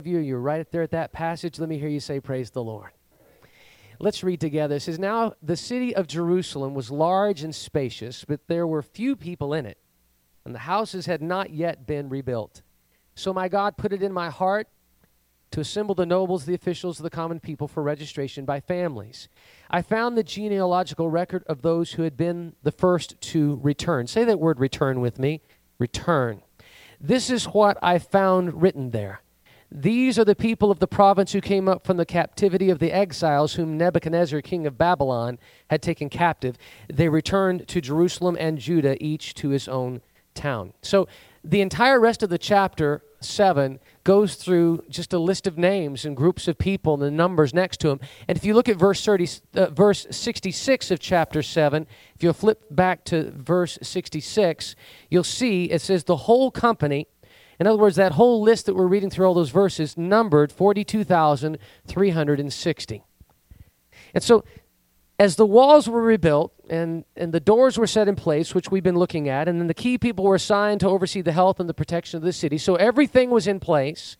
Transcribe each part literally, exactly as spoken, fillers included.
you, you're right there at that passage. Let me hear you say, praise the Lord. Let's read together. It says, now the city of Jerusalem was large and spacious, but there were few people in it, and the houses had not yet been rebuilt. So my God put it in my heart to assemble the nobles, the officials of the common people for registration by families. I found the genealogical record of those who had been the first to return. Say that word return with me. Return. This is what I found written there. These are the people of the province who came up from the captivity of the exiles whom Nebuchadnezzar, king of Babylon, had taken captive. They returned to Jerusalem and Judah, each to his own town. So the entire rest of the chapter seven goes through just a list of names and groups of people and the numbers next to them. And if you look at verse thirty, uh, verse sixty-six of chapter seven, if you'll flip back to verse sixty-six, you'll see it says the whole company. In other words, that whole list that we're reading through all those verses numbered forty-two thousand three hundred sixty. And so as the walls were rebuilt and, and the doors were set in place, which we've been looking at, and then the key people were assigned to oversee the health and the protection of the city, so everything was in place.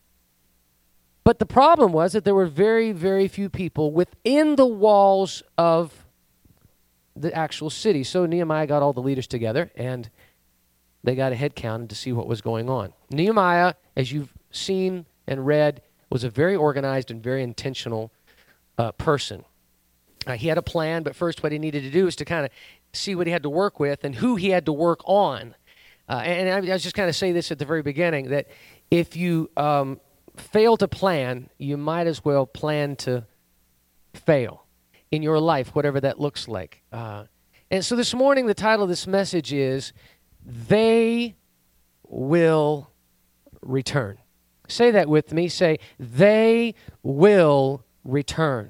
But the problem was that there were very, very few people within the walls of the actual city. So Nehemiah got all the leaders together, and they got a head count to see what was going on. Nehemiah, as you've seen and read, was a very organized and very intentional uh, person. Uh, he had a plan, but first what he needed to do is to kind of see what he had to work with and who he had to work on. Uh, and I, I was just kind of say this at the very beginning, that if you um, fail to plan, you might as well plan to fail in your life, whatever that looks like. Uh, and so this morning, the title of this message is, They Will Return. Say that with me. Say, they will return.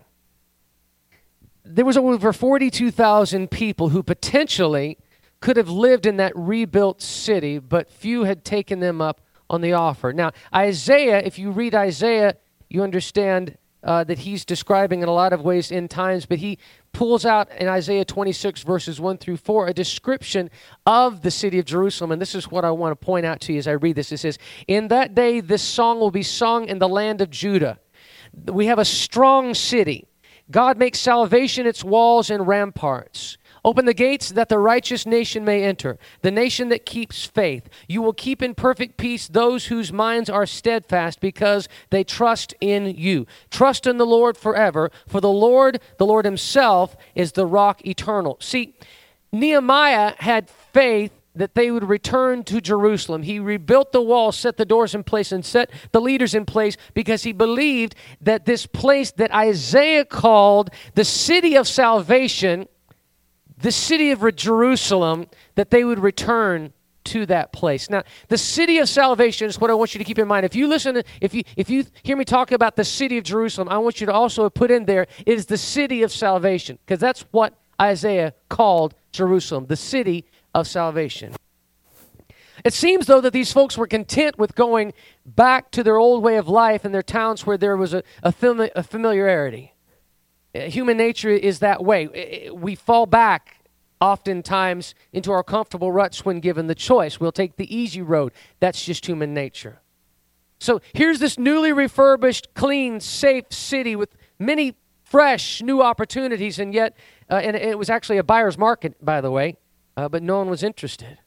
There was over forty-two thousand people who potentially could have lived in that rebuilt city, but few had taken them up on the offer. Now, Isaiah, if you read Isaiah, you understand uh, that he's describing in a lot of ways end times, but he pulls out in Isaiah twenty-six, verses one through four, a description of the city of Jerusalem. And this is what I want to point out to you as I read this. It says, in that day, this song will be sung in the land of Judah. We have a strong city. God makes salvation its walls and ramparts. Open the gates that the righteous nation may enter, the nation that keeps faith. You will keep in perfect peace those whose minds are steadfast because they trust in you. Trust in the Lord forever, for the Lord, the Lord himself, is the rock eternal. See, Nehemiah had faith that they would return to Jerusalem. He rebuilt the wall, set the doors in place, and set the leaders in place because he believed that this place that Isaiah called the city of salvation, the city of Jerusalem, that they would return to that place. Now, the city of salvation is what I want you to keep in mind. If you listen, to, if you if you hear me talk about the city of Jerusalem, I want you to also put in there, it is the city of salvation, because that's what Isaiah called Jerusalem, the city of salvation. It seems, though, that these folks were content with going back to their old way of life in their towns where there was a, a, fami- a familiarity. Human nature is that way. We fall back oftentimes into our comfortable ruts when given the choice. We'll take the easy road. That's just human nature. So here's this newly refurbished, clean, safe city with many fresh, new opportunities, and yet, uh, and it was actually a buyer's market, by the way, uh, but no one was interested.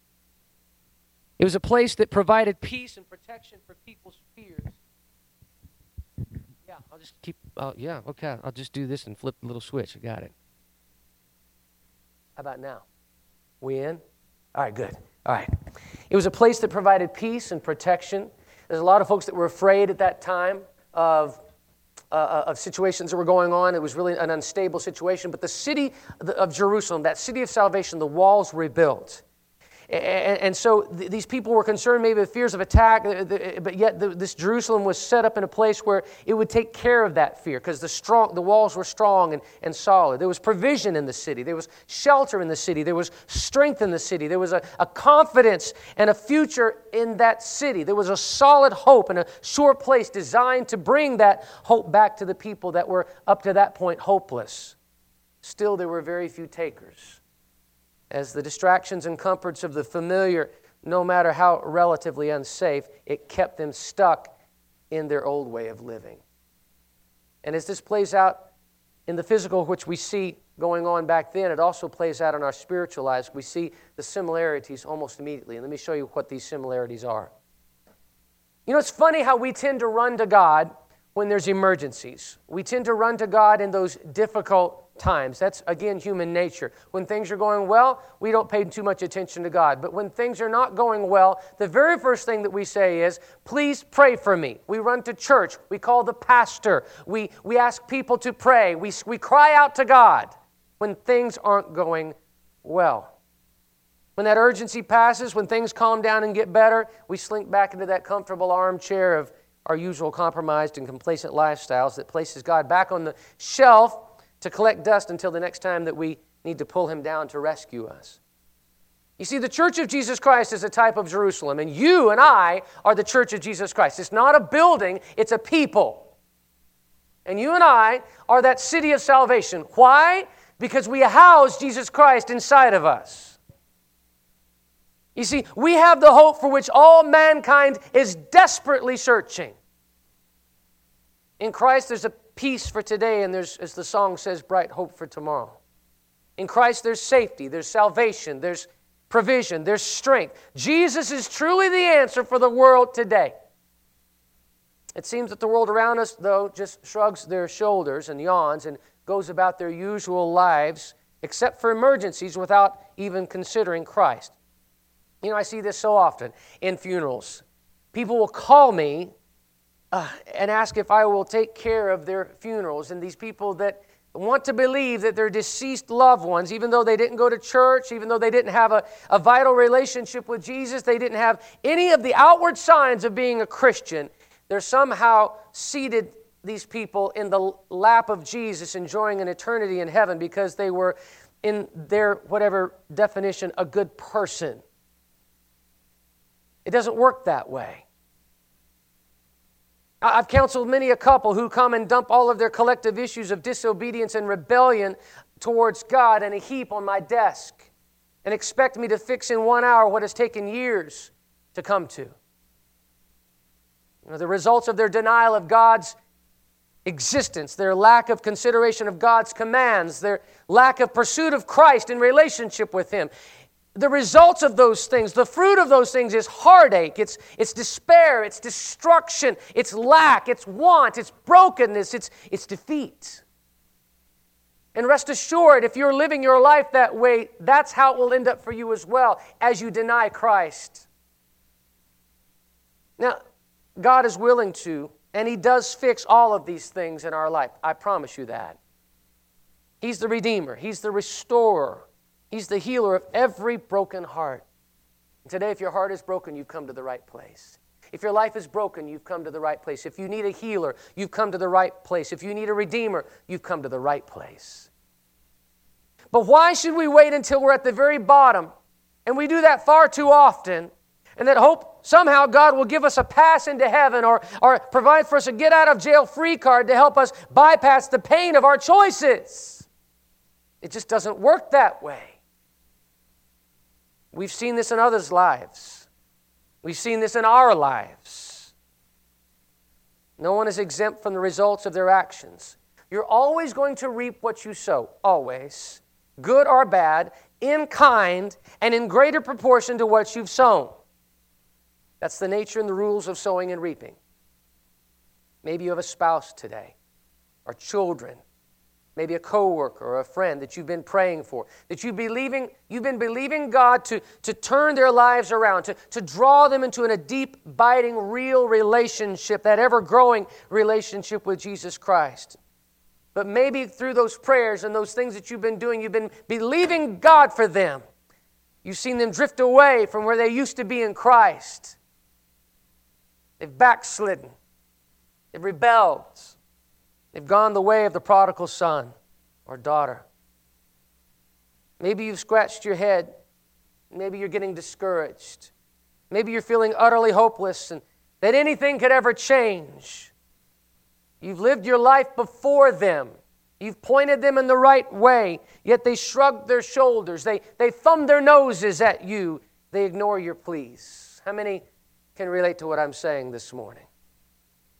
It was a place that provided peace and protection for people's fears. Yeah, I'll just keep, uh, yeah, okay, I'll just do this and flip the little switch. I got it. How about now? We in? All right, good. All right. It was a place that provided peace and protection. There's a lot of folks that were afraid at that time of Uh, of situations that were going on. It was really an unstable situation. But the city of Jerusalem, that city of salvation, the walls rebuilt. And, and so th- these people were concerned maybe with fears of attack, but yet the, this Jerusalem was set up in a place where it would take care of that fear because the strong, the walls were strong and, and solid. There was provision in the city. There was shelter in the city. There was strength in the city. There was a, a confidence and a future in that city. There was a solid hope and a sure place designed to bring that hope back to the people that were up to that point hopeless. Still, there were very few takers, as the distractions and comforts of the familiar, no matter how relatively unsafe, it kept them stuck in their old way of living. And as this plays out in the physical, which we see going on back then, it also plays out in our spiritual lives. We see the similarities almost immediately. And let me show you what these similarities are. You know, it's funny how we tend to run to God when there's emergencies. We tend to run to God in those difficult times. That's, again, human nature. When things are going well, we don't pay too much attention to God. But when things are not going well, the very first thing that we say is, please pray for me. We run to church. We call the pastor. We, we ask people to pray. We, we cry out to God when things aren't going well. When that urgency passes, when things calm down and get better, we slink back into that comfortable armchair of our usual compromised and complacent lifestyles that places God back on the shelf to collect dust until the next time that we need to pull Him down to rescue us. You see, the Church of Jesus Christ is a type of Jerusalem, and you and I are the Church of Jesus Christ. It's not a building, it's a people. And you and I are that city of salvation. Why? Because we house Jesus Christ inside of us. You see, we have the hope for which all mankind is desperately searching. In Christ, there's a peace for today, and there's, as the song says, bright hope for tomorrow. In Christ, there's safety, there's salvation, there's provision, there's strength. Jesus is truly the answer for the world today. It seems that the world around us, though, just shrugs their shoulders and yawns and goes about their usual lives, except for emergencies, without even considering Christ. You know, I see this so often in funerals. People will call me uh, and ask if I will take care of their funerals. And these people that want to believe that their deceased loved ones, even though they didn't go to church, even though they didn't have a, a vital relationship with Jesus, they didn't have any of the outward signs of being a Christian, they're somehow seated, these people, in the lap of Jesus, enjoying an eternity in heaven because they were, in their whatever definition, a good person. It doesn't work that way. I've counseled many a couple who come and dump all of their collective issues of disobedience and rebellion towards God in a heap on my desk and expect me to fix in one hour what has taken years to come to. You know, the results of their denial of God's existence, their lack of consideration of God's commands, their lack of pursuit of Christ in relationship with Him. The results of those things, the fruit of those things is heartache, it's, it's despair, it's destruction, it's lack, it's want, it's brokenness, it's, it's defeat. And rest assured, if you're living your life that way, that's how it will end up for you as well, as you deny Christ. Now, God is willing to, and He does fix all of these things in our life. I promise you that. He's the Redeemer. He's the Restorer. He's the healer of every broken heart. And today, if your heart is broken, you've come to the right place. If your life is broken, you've come to the right place. If you need a healer, you've come to the right place. If you need a Redeemer, you've come to the right place. But why should we wait until we're at the very bottom? And we do that far too often. And that hope somehow God will give us a pass into heaven or, or provide for us a get-out-of-jail-free card to help us bypass the pain of our choices. It just doesn't work that way. We've seen this in others' lives. We've seen this in our lives. No one is exempt from the results of their actions. You're always going to reap what you sow, always, good or bad, in kind and in greater proportion to what you've sown. That's the nature and the rules of sowing and reaping. Maybe you have a spouse today, or children, maybe a coworker or a friend that you've been praying for, that you believing, you've been believing God to, to turn their lives around, to, to draw them into a deep, biting, real relationship, that ever-growing relationship with Jesus Christ. But maybe through those prayers and those things that you've been doing, you've been believing God for them. You've seen them drift away from where they used to be in Christ. They've backslidden. They've rebelled. They've gone the way of the prodigal son or daughter. Maybe you've scratched your head. Maybe you're getting discouraged. Maybe you're feeling utterly hopeless and that anything could ever change. You've lived your life before them. You've pointed them in the right way, yet they shrug their shoulders. They, they thumb their noses at you. They ignore your pleas. How many can relate to what I'm saying this morning?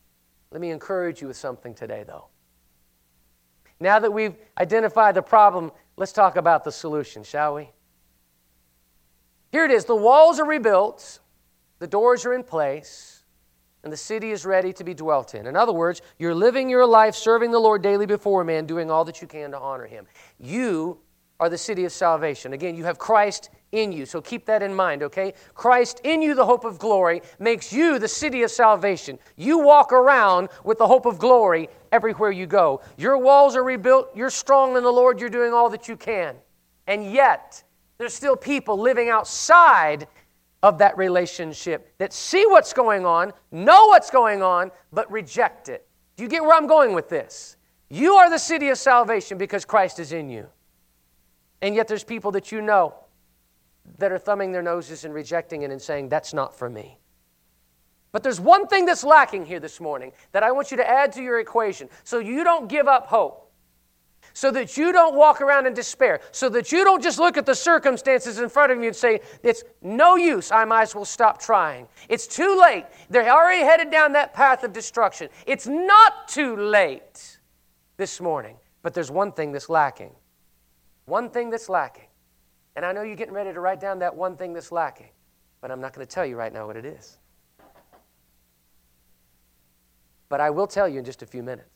Let me encourage you with something today, though. Now that we've identified the problem, let's talk about the solution, shall we? Here it is. The walls are rebuilt, the doors are in place, and the city is ready to be dwelt in. In other words, you're living your life serving the Lord daily before man, doing all that you can to honor Him. You are the city of salvation. Again, you have Christ in you, so keep that in mind, okay? Christ in you, the hope of glory, makes you the city of salvation. You walk around with the hope of glory everywhere you go. Your walls are rebuilt. You're strong in the Lord. You're doing all that you can. And yet, there's still people living outside of that relationship that see what's going on, know what's going on, but reject it. Do you get where I'm going with this? You are the city of salvation because Christ is in you. And yet there's people that you know that are thumbing their noses and rejecting it and saying, that's not for me. But there's one thing that's lacking here this morning that I want you to add to your equation so you don't give up hope, so that you don't walk around in despair, so that you don't just look at the circumstances in front of you and say, it's no use, I might as well stop trying. It's too late. They're already headed down that path of destruction. It's not too late this morning, but there's one thing that's lacking. One thing that's lacking. And I know you're getting ready to write down that one thing that's lacking, but I'm not going to tell you right now what it is. But I will tell you in just a few minutes.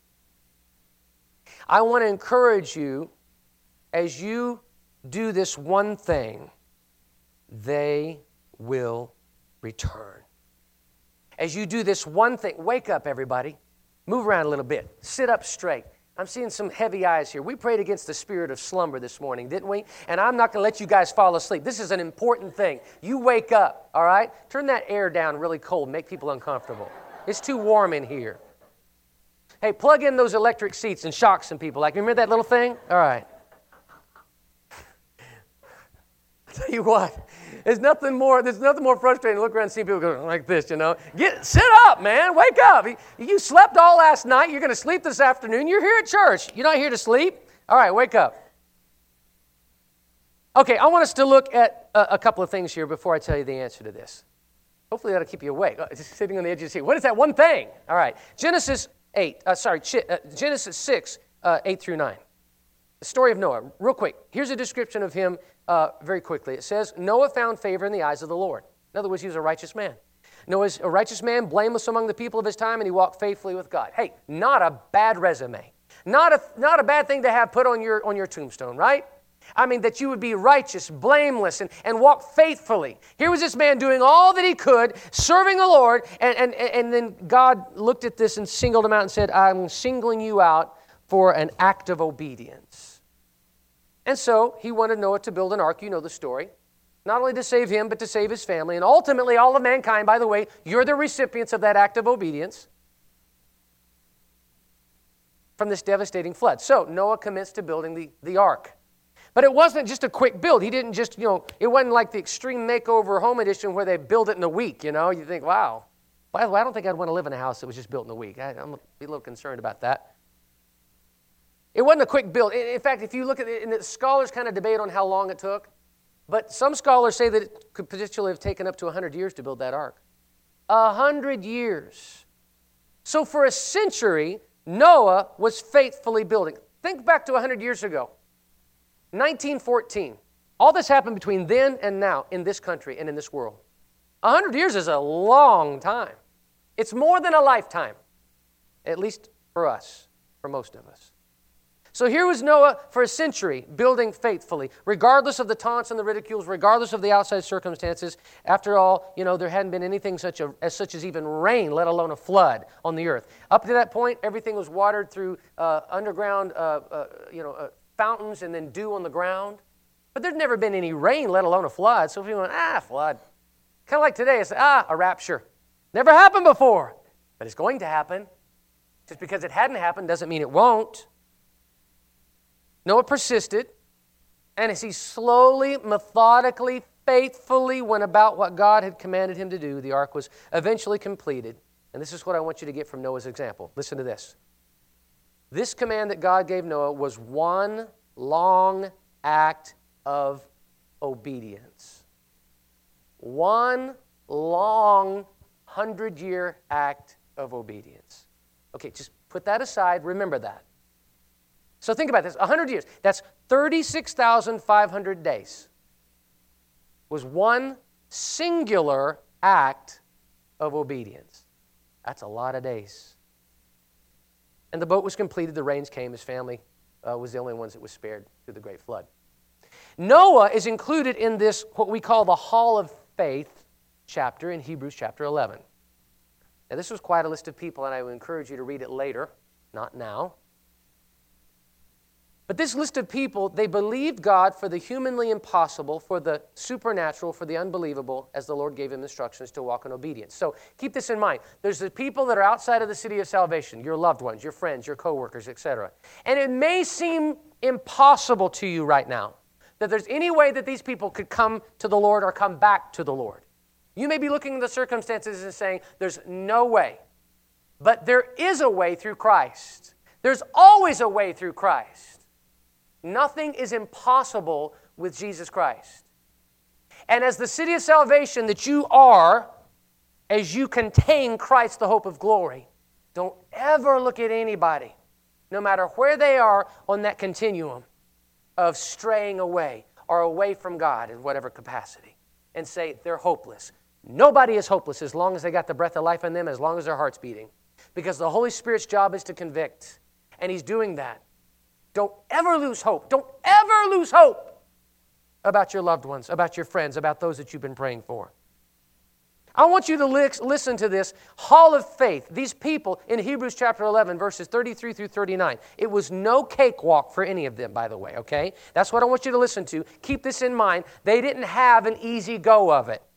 I want to encourage you, as you do this one thing, they will return. As you do this one thing, wake up, everybody. Move around a little bit. Sit up straight. I'm seeing some heavy eyes here. We prayed against the spirit of slumber this morning, didn't we? And I'm not going to let you guys fall asleep. This is an important thing. You wake up, all right? Turn that air down really cold. Make people uncomfortable. It's too warm in here. Hey, plug in those electric seats and shock some people. Like, remember that little thing? All right. I'll tell you what. There's nothing more, there's nothing more frustrating to look around and see people go like this, you know. Get, sit up, man. Wake up. You slept all last night. You're going to sleep this afternoon. You're here at church. You're not here to sleep. All right, wake up. Okay, I want us to look at a, a couple of things here before I tell you the answer to this. Hopefully that'll keep you awake. Just sitting on the edge of your seat. What is that one thing? All right. Genesis eight, uh, sorry, uh, Genesis six, uh, eight through nine. The story of Noah. Real quick. Here's a description of him uh, very quickly. It says, Noah found favor in the eyes of the Lord. In other words, he was a righteous man. Noah's a righteous man, blameless among the people of his time, and he walked faithfully with God. Hey, not a bad resume. Not a, not a bad thing to have put on your, on your tombstone, right? I mean, that you would be righteous, blameless, and, and walk faithfully. Here was this man doing all that he could, serving the Lord, and, and, and then God looked at this and singled him out and said, I'm singling you out for an act of obedience. And so he wanted Noah to build an ark. You know the story. Not only to save him, but to save his family. And ultimately, all of mankind, by the way, you're the recipients of that act of obedience from this devastating flood. So Noah commenced to building the, the ark. But it wasn't just a quick build. He didn't just, you know, it wasn't like the Extreme Makeover Home Edition where they build it in a week, you know. You think, wow. By the way, I don't think I'd want to live in a house that was just built in a week. I, I'm a little concerned about that. It wasn't a quick build. In fact, if you look at it, and the scholars kind of debate on how long it took, but some scholars say that it could potentially have taken up to one hundred years to build that ark. one hundred years. So for a century, Noah was faithfully building. Think back to one hundred years ago. nineteen fourteen. All this happened between then and now in this country and in this world. one hundred years is a long time. It's more than a lifetime, at least for us, for most of us. So here was Noah for a century, building faithfully, regardless of the taunts and the ridicules, regardless of the outside circumstances. After all, you know, there hadn't been anything such a, as such as even rain, let alone a flood on the earth. Up to that point, everything was watered through uh, underground, uh, uh, you know, uh, fountains and then dew on the ground. But there'd never been any rain, let alone a flood. So if you went, ah, flood. Kind of like today, it's ah, a rapture. Never happened before, but it's going to happen. Just because it hadn't happened doesn't mean it won't. Noah persisted, and as he slowly, methodically, faithfully went about what God had commanded him to do, the ark was eventually completed. And this is what I want you to get from Noah's example. Listen to this. This command that God gave Noah was one long act of obedience. One long hundred-year act of obedience. Okay, just put that aside. Remember that. So think about this. one hundred years. That's thirty-six thousand five hundred days. Was one singular act of obedience. That's a lot of days. And the boat was completed. The rains came. His family uh, was the only ones that was spared through the great flood. Noah is included in this, what we call the Hall of Faith chapter in Hebrews chapter eleven. Now, this was quite a list of people, and I would encourage you to read it later, not now. But this list of people, they believed God for the humanly impossible, for the supernatural, for the unbelievable, as the Lord gave them instructions to walk in obedience. So keep this in mind. There's the people that are outside of the city of salvation, your loved ones, your friends, your coworkers, et cetera. And it may seem impossible to you right now that there's any way that these people could come to the Lord or come back to the Lord. You may be looking at the circumstances and saying, there's no way. But there is a way through Christ. There's always a way through Christ. Nothing is impossible with Jesus Christ. And as the city of salvation that you are, as you contain Christ, the hope of glory, don't ever look at anybody, no matter where they are on that continuum of straying away or away from God in whatever capacity, and say they're hopeless. Nobody is hopeless as long as they got the breath of life in them, as long as their heart's beating. Because the Holy Spirit's job is to convict, and He's doing that. Don't ever lose hope. Don't ever lose hope about your loved ones, about your friends, about those that you've been praying for. I want you to li- listen to this hall of faith. These people in Hebrews chapter eleven, verses thirty-three through thirty-nine. It was no cakewalk for any of them, by the way, okay? That's what I want you to listen to. Keep this in mind. They didn't have an easy go of it.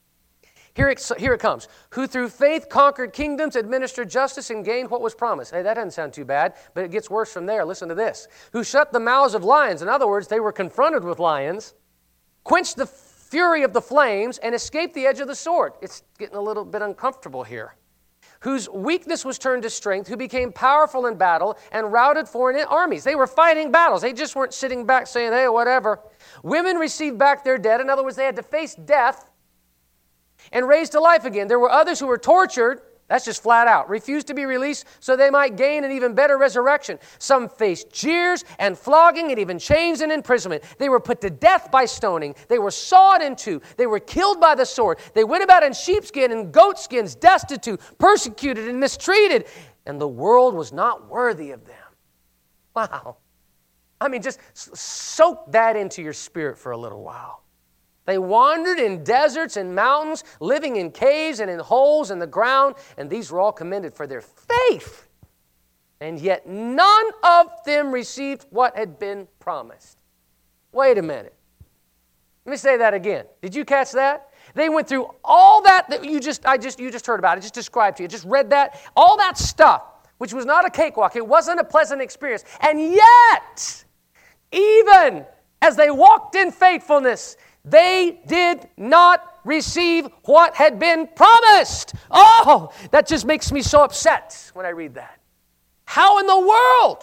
Here it, here it comes. Who through faith conquered kingdoms, administered justice, and gained what was promised. Hey, that doesn't sound too bad, but it gets worse from there. Listen to this. Who shut the mouths of lions. In other words, they were confronted with lions, quenched the fury of the flames, and escaped the edge of the sword. It's getting a little bit uncomfortable here. Whose weakness was turned to strength, who became powerful in battle and routed foreign armies. They were fighting battles. They just weren't sitting back saying, hey, whatever. Women received back their dead. In other words, they had to face death and raised to life again. There were others who were tortured, that's just flat out, refused to be released so they might gain an even better resurrection. Some faced jeers and flogging and even chains and imprisonment. They were put to death by stoning. They were sawed in two. They were killed by the sword. They went about in sheepskin and goatskins, destitute, persecuted, and mistreated. And the world was not worthy of them. Wow. I mean, just soak that into your spirit for a little while. They wandered in deserts and mountains, living in caves and in holes in the ground, and these were all commended for their faith. And yet none of them received what had been promised. Wait a minute. Let me say that again. Did you catch that? They went through all that that you just I just you just heard about. I just described to you. Just read that. All that stuff, which was not a cakewalk. It wasn't a pleasant experience. And yet, even as they walked in faithfulness, they did not receive what had been promised. Oh, that just makes me so upset when I read that. How in the world?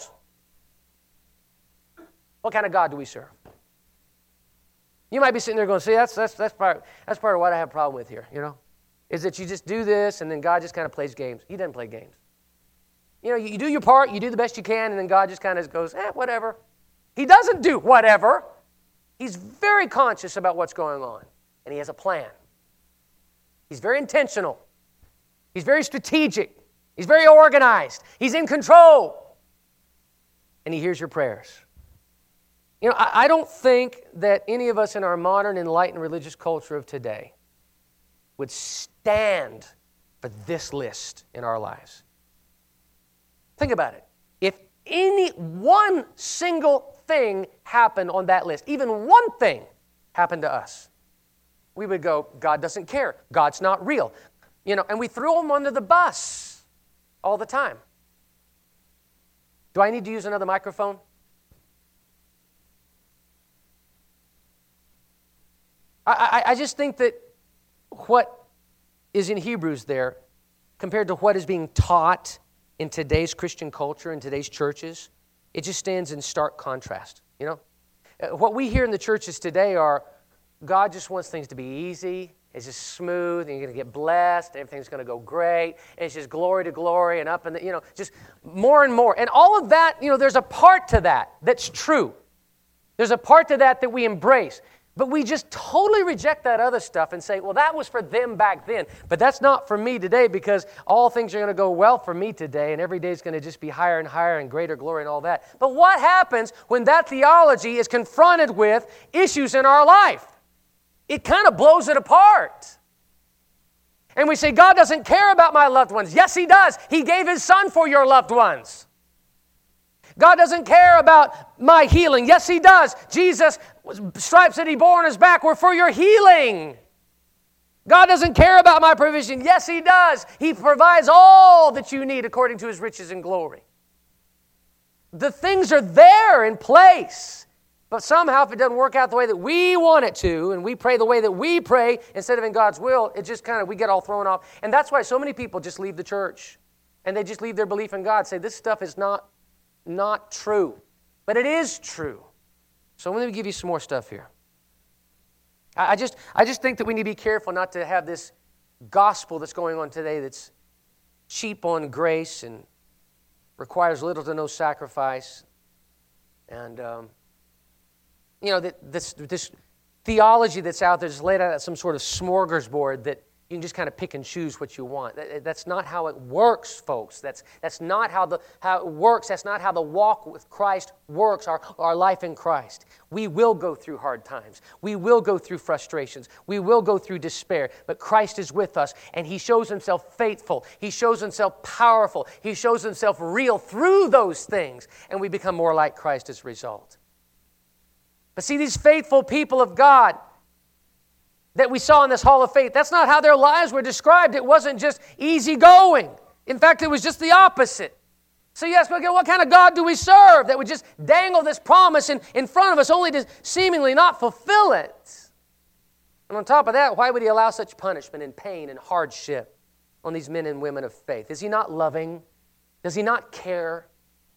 What kind of God do we serve? You might be sitting there going, see, that's that's that's part, that's part of what I have a problem with here, you know, is that you just do this and then God just kind of plays games. He doesn't play games. You know, you, you do your part, you do the best you can, and then God just kind of goes, eh, whatever. He doesn't do whatever. He's very conscious about what's going on, and He has a plan. He's very intentional. He's very strategic. He's very organized. He's in control, and He hears your prayers. You know, I, I don't think that any of us in our modern, enlightened religious culture of today would stand for this list in our lives. Think about it. If any one single thing happened on that list, even one thing happened to us, we would go, God doesn't care. God's not real. You know, and we threw Him under the bus all the time. Do I need to use another microphone? I, I, I just think that what is in Hebrews there, compared to what is being taught in today's Christian culture, in today's churches, it just stands in stark contrast, you know? What we hear in the churches today are, God just wants things to be easy It's just smooth, and you're going to get blessed. Everything's going to go great. And it's just glory to glory and up and, you know, just more and more. And all of that, you know, there's a part to that that's true. There's a part to that that we embrace. But we just totally reject that other stuff and say, well, that was for them back then. But that's not for me today, because all things are going to go well for me today, and every day is going to just be higher and higher and greater glory and all that. But what happens when that theology is confronted with issues in our life? It kind of blows it apart. And we say, God doesn't care about my loved ones. Yes, He does. He gave His Son for your loved ones. God doesn't care about my healing. Yes, He does. Jesus, stripes that He bore on His back were for your healing. God doesn't care about my provision. Yes, He does. He provides all that you need according to His riches and glory. The things are there in place. But somehow, if it doesn't work out the way that we want it to, and we pray the way that we pray instead of in God's will, it just kind of, we get all thrown off. And that's why so many people just leave the church. And they just leave their belief in God, say, this stuff is not, not true. But it is true. So let me give you some more stuff here. I, I just, I just think that we need to be careful not to have this gospel that's going on today that's cheap on grace and requires little to no sacrifice. And... Um, You know, this, this theology that's out there is laid out at some sort of smorgasbord that you can just kind of pick and choose what you want. That's not how it works, folks. That's, that's not how, the, how it works. That's not how the walk with Christ works, our, our life in Christ. We will go through hard times. We will go through frustrations. We will go through despair. But Christ is with us, and He shows Himself faithful. He shows Himself powerful. He shows Himself real through those things, and we become more like Christ as a result. But see, these faithful people of God that we saw in this hall of faith, that's not how their lives were described. It wasn't just easy going. In fact, it was just the opposite. So you ask, okay, what kind of God do we serve that would just dangle this promise in, in front of us only to seemingly not fulfill it? And on top of that, why would He allow such punishment and pain and hardship on these men and women of faith? Is He not loving? Does He not care?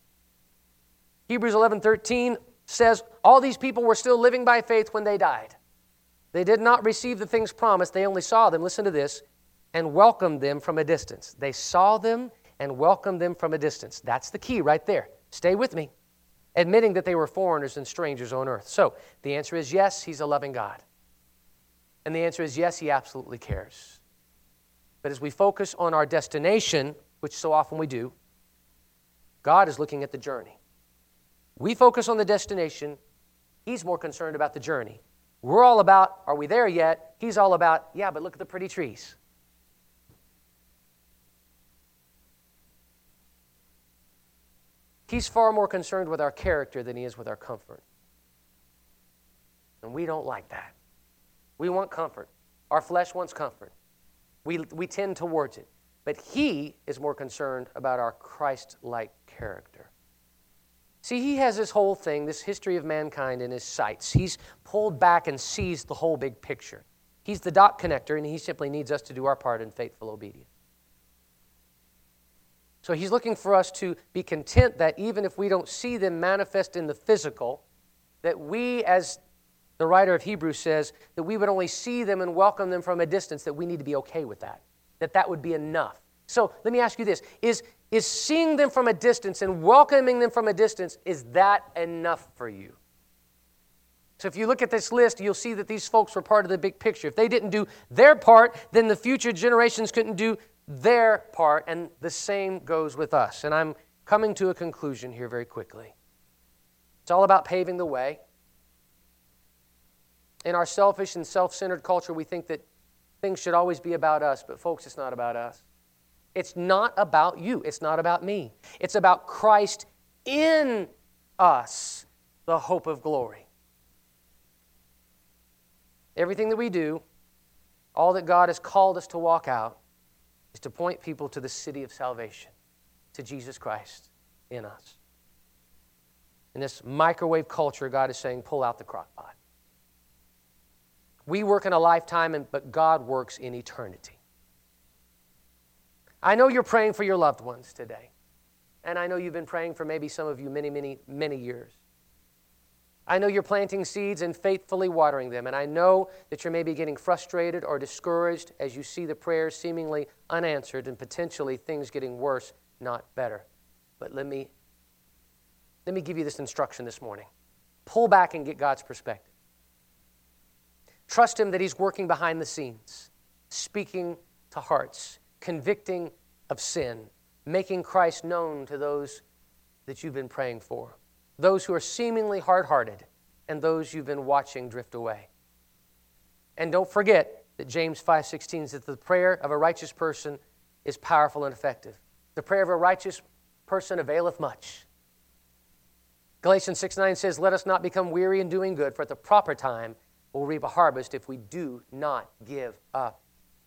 Hebrews eleven thirteen says all these people were still living by faith when they died. They did not receive the things promised. They only saw them, listen to this, and welcomed them from a distance. They saw them and welcomed them from a distance. That's the key right there. Stay with me. Admitting that they were foreigners and strangers on earth. So the answer is yes, He's a loving God. And the answer is yes, He absolutely cares. But as we focus on our destination, which so often we do, God is looking at the journey. We focus on the destination. He's more concerned about the journey. We're all about, are we there yet? He's all about, yeah, but look at the pretty trees. He's far more concerned with our character than He is with our comfort. And we don't like that. We want comfort. Our flesh wants comfort. We, we tend towards it. But He is more concerned about our Christ-like character. See, He has this whole thing, this history of mankind in His sights. He's pulled back and sees the whole big picture. He's the dot connector, and He simply needs us to do our part in faithful obedience. So He's looking for us to be content that even if we don't see them manifest in the physical, that we, as the writer of Hebrews says, that we would only see them and welcome them from a distance, that we need to be okay with that, that that would be enough. So let me ask you this. Is, is seeing them from a distance and welcoming them from a distance, is that enough for you? So if you look at this list, you'll see that these folks were part of the big picture. If they didn't do their part, then the future generations couldn't do their part, and the same goes with us. And I'm coming to a conclusion here very quickly. It's all about paving the way. In our selfish and self-centered culture, we think that things should always be about us, but folks, it's not about us. It's not about you. It's not about me. It's about Christ in us, the hope of glory. Everything that we do, all that God has called us to walk out, is to point people to the city of salvation, to Jesus Christ in us. In this microwave culture, God is saying, pull out the crock pot. We work in a lifetime, and, but God works in eternity. I know you're praying for your loved ones today. And I know you've been praying for maybe some of you many, many, many years. I know you're planting seeds and faithfully watering them, and I know that you're maybe getting frustrated or discouraged as you see the prayers seemingly unanswered and potentially things getting worse, not better. But let me, let me give you this instruction this morning. Pull back and get God's perspective. Trust Him that He's working behind the scenes, speaking to hearts, convicting of sin, making Christ known to those that you've been praying for, those who are seemingly hard-hearted, and those you've been watching drift away. And don't forget that James five sixteen says that the prayer of a righteous person is powerful and effective. The prayer of a righteous person availeth much. Galatians six nine says, let us not become weary in doing good, for at the proper time we'll reap a harvest if we do not give up.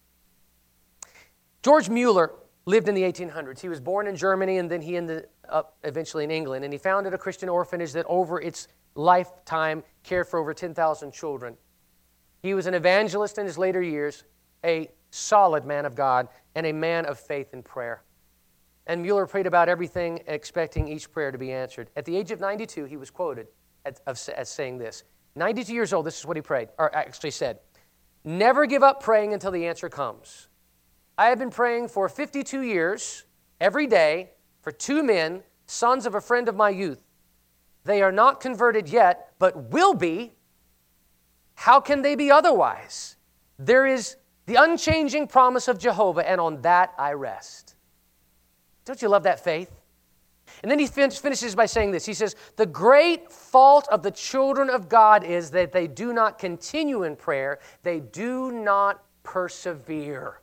George Mueller lived in the eighteen hundreds. He was born in Germany, and then he ended up eventually in England. And he founded a Christian orphanage that over its lifetime cared for over ten thousand children. He was an evangelist in his later years, a solid man of God, and a man of faith and prayer. And Mueller prayed about everything, expecting each prayer to be answered. At the age of ninety-two, he was quoted as, as saying this. ninety-two years old, this is what he prayed, or actually said, never give up praying until the answer comes. I have been praying for fifty-two years, every day, for two men, sons of a friend of my youth. They are not converted yet, but will be. How can they be otherwise? There is the unchanging promise of Jehovah, and on that I rest. Don't you love that faith? And then he fin- finishes by saying this. He says, the great fault of the children of God is that they do not continue in prayer. They do not persevere.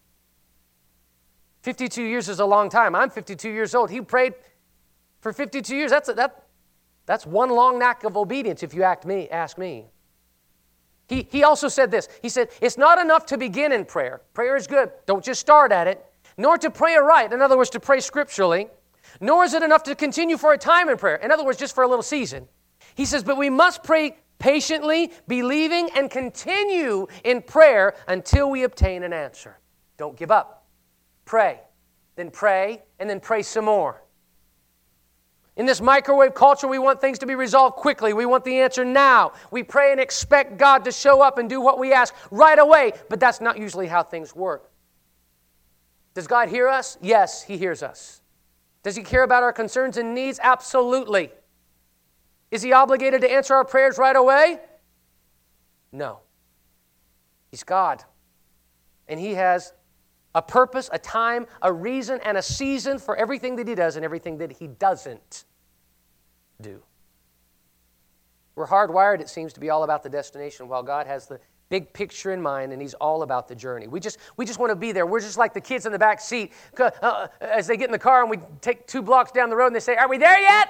fifty-two years is a long time. I'm fifty-two years old. He prayed for fifty-two years. That's a, that, that's one long knack of obedience, if you ask me. Ask me. He, he also said this. He said, it's not enough to begin in prayer. Prayer is good. Don't just start at it. Nor to pray aright. In other words, to pray scripturally. Nor is it enough to continue for a time in prayer. In other words, just for a little season. He says, but we must pray patiently, believing, and continue in prayer until we obtain an answer. Don't give up. Pray, then pray, and then pray some more. In this microwave culture, we want things to be resolved quickly. We want the answer now. We pray and expect God to show up and do what we ask right away, but that's not usually how things work. Does God hear us? Yes, He hears us. Does He care about our concerns and needs? Absolutely. Is He obligated to answer our prayers right away? No. He's God, and He has a purpose, a time, a reason, and a season for everything that He does and everything that He doesn't do. We're hardwired, it seems, to be all about the destination, while God has the big picture in mind, and He's all about the journey. We just we just want to be there. We're just like the kids in the back seat uh, as they get in the car and we take two blocks down the road and they say, are we there yet?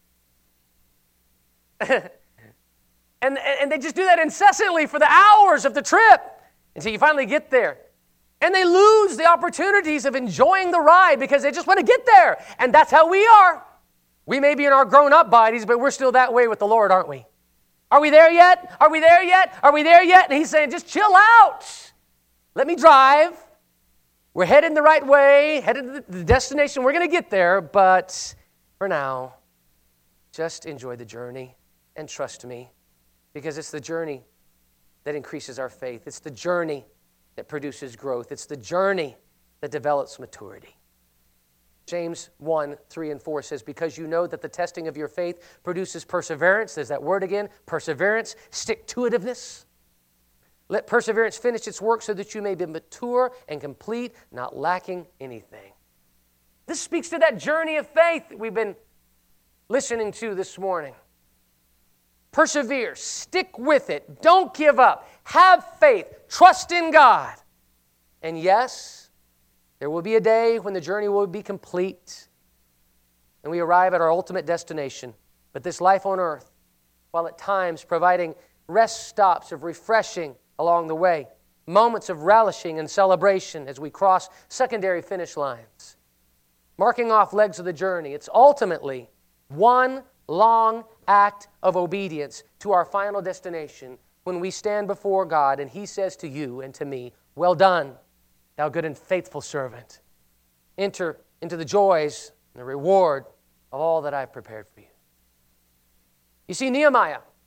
and, and they just do that incessantly for the hours of the trip until you finally get there. And they lose the opportunities of enjoying the ride because they just want to get there. And that's how we are. We may be in our grown-up bodies, but we're still that way with the Lord, aren't we? Are we there yet? Are we there yet? Are we there yet? And He's saying, just chill out. Let me drive. We're headed the right way, headed to the destination. We're going to get there, but for now, just enjoy the journey and trust me, because it's the journey that increases our faith. It's the journey that produces growth. It's the journey that develops maturity. James one, three, and four says, because you know that the testing of your faith produces perseverance. There's that word again, perseverance, stick-to-itiveness. Let perseverance finish its work so that you may be mature and complete, not lacking anything. This speaks to that journey of faith that we've been listening to this morning. Persevere, stick with it, don't give up, have faith, trust in God. And yes, there will be a day when the journey will be complete and we arrive at our ultimate destination. But this life on earth, while at times providing rest stops of refreshing along the way, moments of relishing and celebration as we cross secondary finish lines, marking off legs of the journey, it's ultimately one long act of obedience to our final destination when we stand before God and He says to you and to me, well done, thou good and faithful servant. Enter into the joys and the reward of all that I've prepared for you. You see, Nehemiah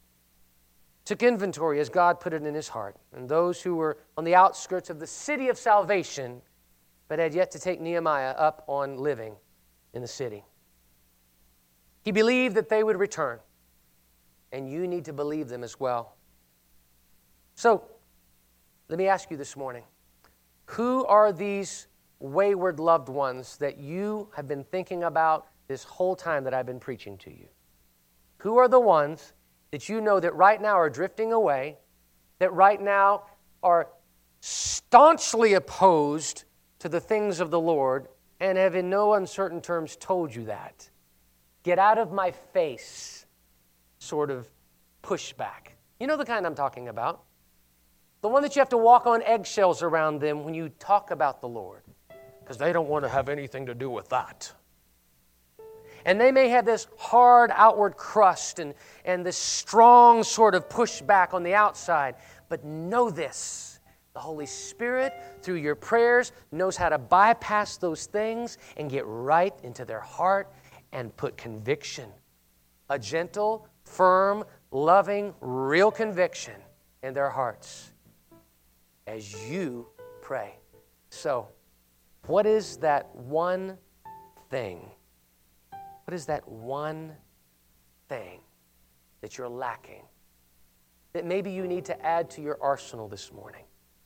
took inventory as God put it in his heart. And those who were on the outskirts of the city of salvation, but had yet to take Nehemiah up on living in the city. He believed that they would return. And you need to believe them as well. So, let me ask you this morning, who are these wayward loved ones that you have been thinking about this whole time that I've been preaching to you? Who are the ones that you know that right now are drifting away, that right now are staunchly opposed to the things of the Lord and have in no uncertain terms told you that? Get out of my face sort of pushback. You know the kind I'm talking about. The one that you have to walk on eggshells around them when you talk about the Lord, because they don't want to have anything to do with that. And they may have this hard outward crust and, and this strong sort of pushback on the outside. But know this, the Holy Spirit, through your prayers, knows how to bypass those things and get right into their heart and put conviction. A gentle, firm, loving, real conviction in their hearts as you pray. So, what is that one thing? What is that one thing that you're lacking that maybe you need to add to your arsenal this morning?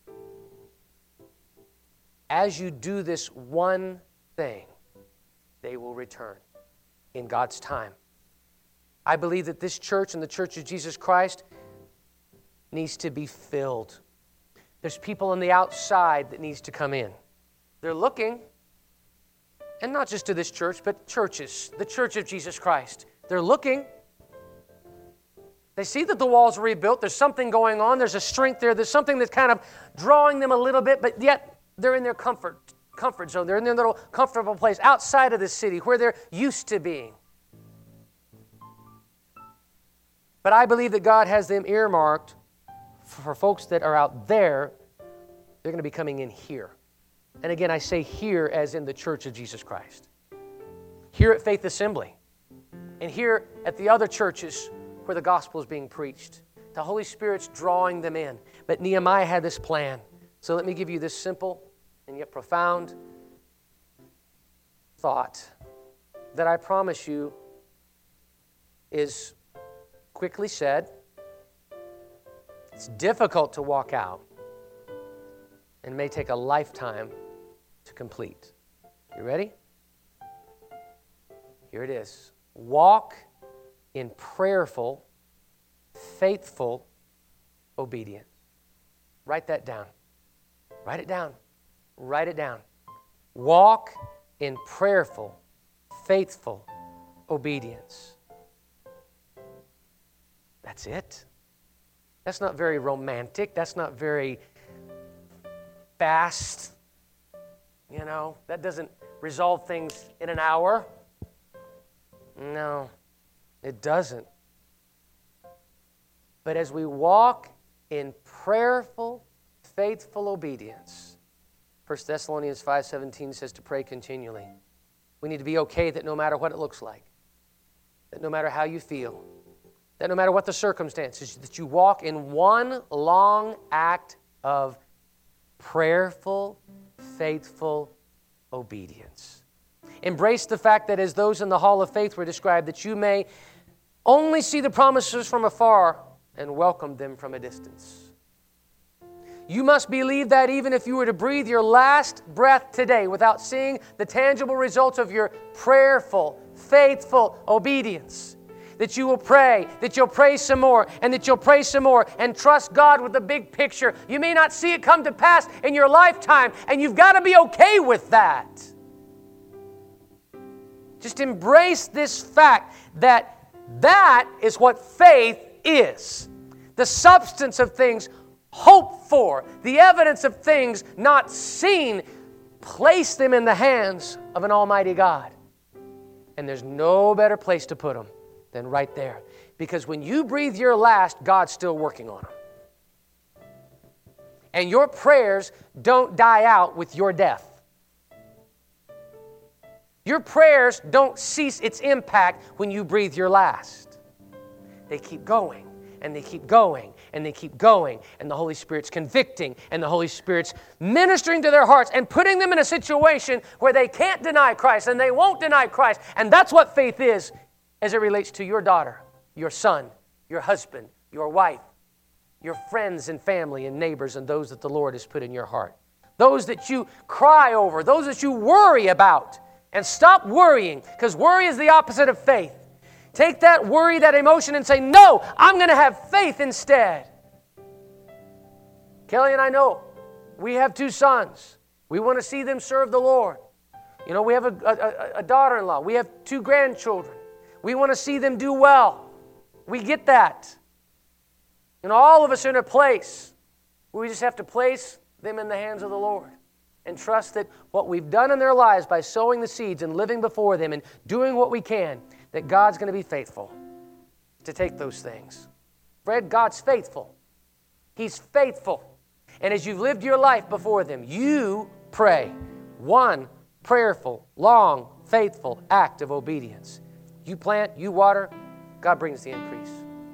As you do this one thing, they will return in God's time. I believe that this church and the Church of Jesus Christ needs to be filled. There's people on the outside that needs to come in. They're looking, and not just to this church, but churches, the Church of Jesus Christ. They're looking. They see that the walls are rebuilt. There's something going on. There's a strength there. There's something that's kind of drawing them a little bit, but yet they're in their comfort, comfort zone. They're in their little comfortable place outside of the city where they're used to being. But I believe that God has them earmarked for folks that are out there. They're going to be coming in here. And again, I say here as in the Church of Jesus Christ. Here at Faith Assembly. And here at the other churches where the gospel is being preached. The Holy Spirit's drawing them in. But Nehemiah had this plan. So let me give you this simple and yet profound thought that I promise you is quickly said. It's difficult to walk out and may take a lifetime to complete. You ready? Here it is. Walk in prayerful, faithful obedience. Write that down. Write it down. Write it down. Walk in prayerful, faithful obedience. That's it. That's not very romantic. That's not very fast. You know, that doesn't resolve things in an hour. No, it doesn't. But as we walk in prayerful, faithful obedience, First Thessalonians five seventeen says to pray continually. We need to be okay that no matter what it looks like, that no matter how you feel, that no matter what the circumstances, that you walk in one long act of prayerful, faithful obedience. Embrace the fact that as those in the hall of faith were described, that you may only see the promises from afar and welcome them from a distance. You must believe that even if you were to breathe your last breath today without seeing the tangible results of your prayerful, faithful obedience, that you will pray, that you'll pray some more, and that you'll pray some more, and trust God with the big picture. You may not see it come to pass in your lifetime, and you've got to be okay with that. Just embrace this fact that that is what faith is. The substance of things hoped for, the evidence of things not seen. Place them in the hands of an almighty God. And there's no better place to put them than right there. Because when you breathe your last, God's still working on them. And your prayers don't die out with your death. Your prayers don't cease its impact when you breathe your last. They keep going, and they keep going, and they keep going, and the Holy Spirit's convicting, and the Holy Spirit's ministering to their hearts and putting them in a situation where they can't deny Christ and they won't deny Christ. And that's what faith is as it relates to your daughter, your son, your husband, your wife, your friends and family and neighbors, and those that the Lord has put in your heart. Those that you cry over, those that you worry about. And stop worrying, because worry is the opposite of faith. Take that worry, that emotion, and say, no, I'm going to have faith instead. Kelly and I know we have two sons. We want to see them serve the Lord. You know, we have a, a, a daughter-in-law. We have two grandchildren. We want to see them do well. We get that. And all of us are in a place where we just have to place them in the hands of the Lord and trust that what we've done in their lives by sowing the seeds and living before them and doing what we can, that God's going to be faithful to take those things. Fred, God's faithful. He's faithful. And as you've lived your life before them, you pray one prayerful, long, faithful act of obedience. You plant, you water, God brings the increase.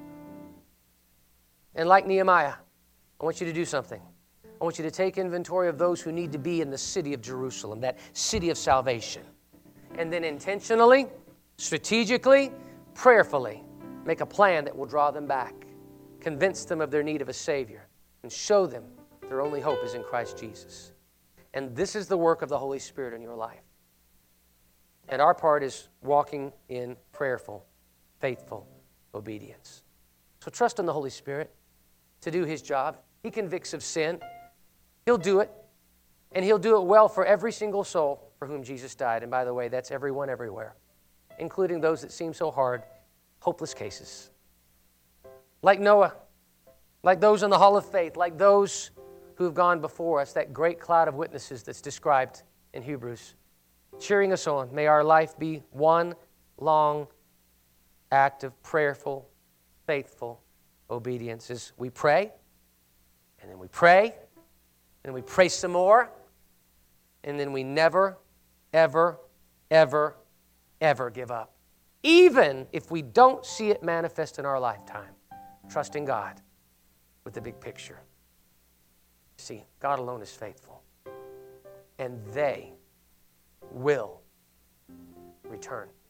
And like Nehemiah, I want you to do something. I want you to take inventory of those who need to be in the city of Jerusalem, that city of salvation. And then intentionally, strategically, prayerfully, make a plan that will draw them back. Convince them of their need of a Savior. And show them their only hope is in Christ Jesus. And this is the work of the Holy Spirit in your life. And our part is walking in prayerful, faithful obedience. So trust in the Holy Spirit to do His job. He convicts of sin. He'll do it, and He'll do it well for every single soul for whom Jesus died. And by the way, that's everyone everywhere, including those that seem so hard, hopeless cases. Like Noah, like those in the Hall of Faith, like those who have gone before us, that great cloud of witnesses that's described in Hebrews, cheering us on. May our life be one long act of prayerful, faithful obedience as we pray, and then we pray, and we pray some more, and then we never, ever, ever, ever give up. Even if we don't see it manifest in our lifetime, trusting God with the big picture. See, God alone is faithful, and they will return.